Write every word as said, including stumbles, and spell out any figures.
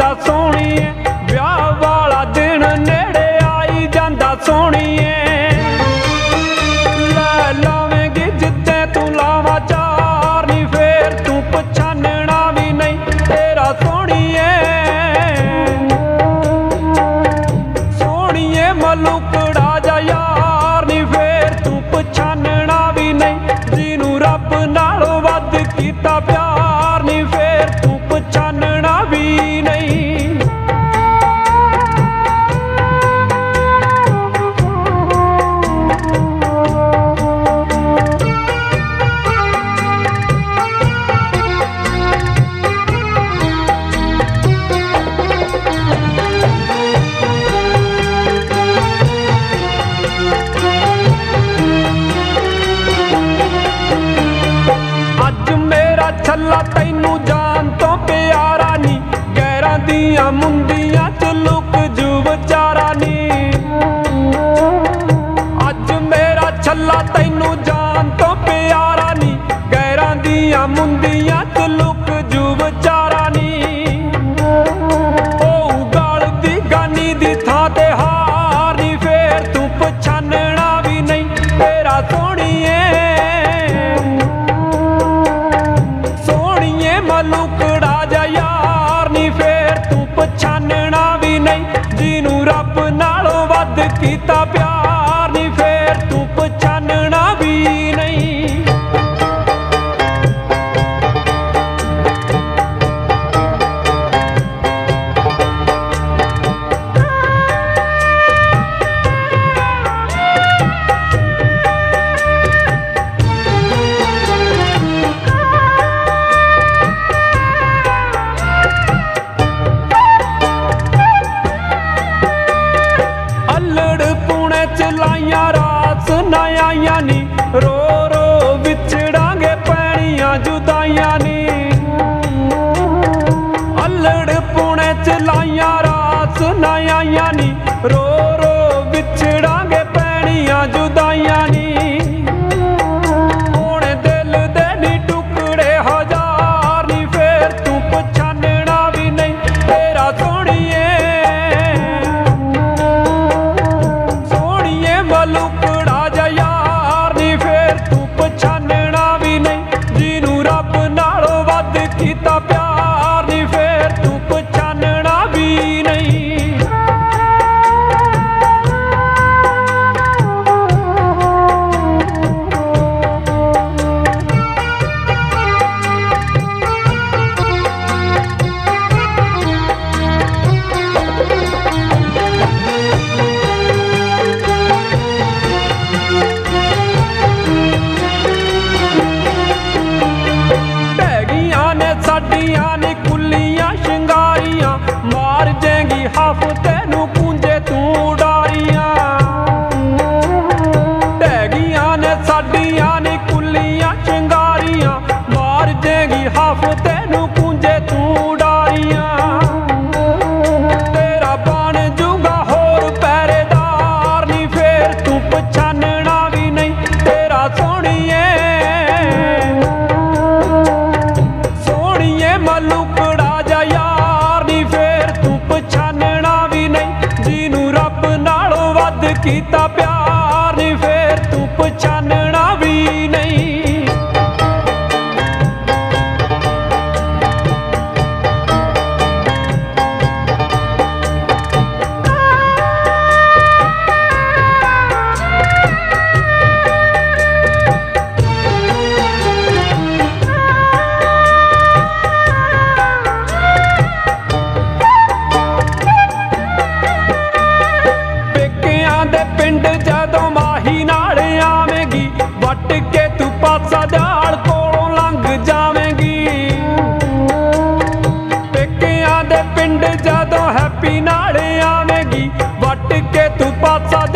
ਜਾਂਦਾ ਸੋਹਣੀਏ, ਵਿਆਹ ਵਾਲਾ ਦਿਨ ਨੇੜੇ ਆਈ ਜਾਂਦਾ ਸੋਹਣੀਏ। ਲੈ ਲਾਵੇਂਗੀ ਜਿੱਦੇ ਤੂੰ ਲਾਵਾਂ ਚਾਰ ਨੀ, ਫੇਰ ਤੂੰ ਪਛਾਨਣਾ ਵੀ ਨਹੀਂ ਤੇਰਾ ਸੋਹਣੀਏ। ਸੋਹਣੀਏ ਮਲੂਕੜਾ ਜਾ ਯਾਰ ਨੀ, ਫੇਰ ਤੂੰ ਪਛਾਨਣਾ ਵੀ ਨਹੀਂ। ਜਿਹਨੂੰ ਰੱਬ ਨਾਲੋਂ ਵੱਧ ਕੀਤਾ ਪਿਆਰ ਨੀ, ਫੇਰ ਤੂੰ ਪਛਾਨਣਾ ਵੀ ਨਹੀਂ। ਅੱਜ ਮੇਰਾ ਛੱਲਾ ਤੈਨੂੰ ਜਾਨ ਤੋਂ ਪਿਆਰਾ ਨੀ, ਗੈਰਾਂ ਦੀਆਂ ਮੁੰਦੀਆਂ ਚ ਲੁਕ ਜੂ ਵਿਚਾਰਾ ਨੀ। ਅੱਜ ਮੇਰਾ ਛੱਲਾ ਤੈਨੂੰ ਜਾਨ ਤੋਂ ਪਿਆਰਾ ਨੀ, ਗੈਰਾਂ ਦੀਆਂ ਮੁੰਦੀਆਂ ਚ ਲੁਕ ਜੂ ਵਿਚਾਰਾ ਨੀ। ਉਹ ਗਲ ਦੀ ਗਾਨੀ ਦੀ ਥਾਂ ਤੇ ਹਾਰ ਨੀ, ਫੇਰ ਤੂੰ ਪਛਾਨਣਾ ਵੀ ਨਹੀਂ ਤੇਰਾ ਸੋਹਣੀਏ। ਮਲੂਕੜਾ ਜਾ ਯਾਰ ਨੀ, ਫੇਰ ਤੂੰ ਪਛਾਨਣਾ ਵੀ ਨਹੀਂ। ਜਿਹਨੂੰ ਰੱਬ ਨਾਲੋਂ ਵੱਧ ਕੀਤਾ ਪਿਆਰ ਨੀ, ਫੇਰ ਤੂੰ ਪਛਾਨਣਾ ਵੀ ਨਹੀਂ। ਲਾਈਆਂ ਰਾਸ ਨਾ ਆਈਆਂ ਨੀ, ਰੋ ਰੋ ਵਿਛੜਾਂਗੇ ਪੈਣੀਆਂ ਜੁਦਾਈਆਂ ਨੀ। ਅਲੜ ਪੁਣੇ ਚ ਲਾਈਆਂ ਰਾਸ ਨਾ ਆਈਆਂ ਨੀ, ਰੋ ਰੋ ਵਿਛੜਾਂਗੇ ਪੈਣੀਆਂ ਜੁਦਾਈਆਂ ਨੀ। ਹੁਣ ਦਿਲ ਦੇ ਨੀ ਟੁਕੜੇ ਹਜ਼ਾਰ ਨੀ, ਫੇਰ ਤੂੰ ਪਛਾਨਣਾ ਵੀ ਨਹੀਂ ਤੇਰਾ ਸੋਹਣੀਏ। ਮਲੂਕੜਾ ਜਾ ਯਾਰ ਨੀ, ਫੇਰ ਤੂੰ ਪਛਾਨਣਾ ਵੀ ਨਹੀਂ। ਜਿਹਨੂੰ ਰੱਬ ਨਾਲੋਂ ਵੱਧ ਕੀਤਾ ਪਿਆਰ ਨੀ, ਫੇਰ ਤੂੰ ਪਛਾਨਣਾ ਵੀ ਨਹੀਂ। ਸਾਡੀਆਂ ਨੀ ਕੁੱਲੀਆਂ ਸ਼ਿੰਗਾਰੀਆਂ, ਮਾਰ ਜੇਂਗੀ ਹਫ਼ਤੇ ਨੂੰ ਕੂੰਜੇ ਤੂੰ ਉਡਾਰੀਆਂ। ਢਹਿ ਗਈਆਂ ਨੇ ਸਾਡੀਆਂ ਨੀ ਕੁੱਲੀਆਂ ਸ਼ਿੰਗਾਰੀਆਂ, ਮਾਰ ਜੇਂਗੀ ਹਫ਼ਤੇ ਨੂੰ ਕੂੰਜੇ ਤੂੰ ਉਡਾਰੀਆਂ। ਤੇਰਾ ਬਣ ਜੂਗਾ ਹੋਰ ਪਹਿਰੇਦਾਰ ਨੀ, ਫੇਰ ਤੂੰ ਪਛਾਨਣਾ ਵੀ ਨਹੀਂ ਤੇਰਾ ਸੋਹਣੀਏ। ਮਲੂਕੜਾ ਜਾ ਯਾਰ ਨੀ, ਫੇਰ ਤੂੰ ਪਛਾਨਣਾ ਵੀ ਨਹੀਂ। ਜਿਹਨੂੰ ਰੱਬ ਨਾਲੋਂ ਵੱਧ ਕੀਤਾ ਪਿਆਰ ਨੀ, ਫੇਰ ਤੂੰ ਪਛਾਨਣਾ ਵੀ ਨਹੀਂ। ਪਿੰਡ ਜਦੋਂ ਮਾਹੀ ਨਾਲ ਆਵੇਂਗੀ, ਵੱਟ ਕੇ ਤੂੰ ਪਾਸਾ ਦਿਆਲ ਕੋਲੋਂ ਲੰਘ ਜਾਵੇਂਗੀ। ਪੇਕਿਆਂ ਦੇ ਪਿੰਡ ਜਦੋਂ ਹੈਪੀ ਨਾਲ ਆਵੇਂਗੀ, ਵੱਟ ਕੇ ਤੂੰ ਪਾਸਾ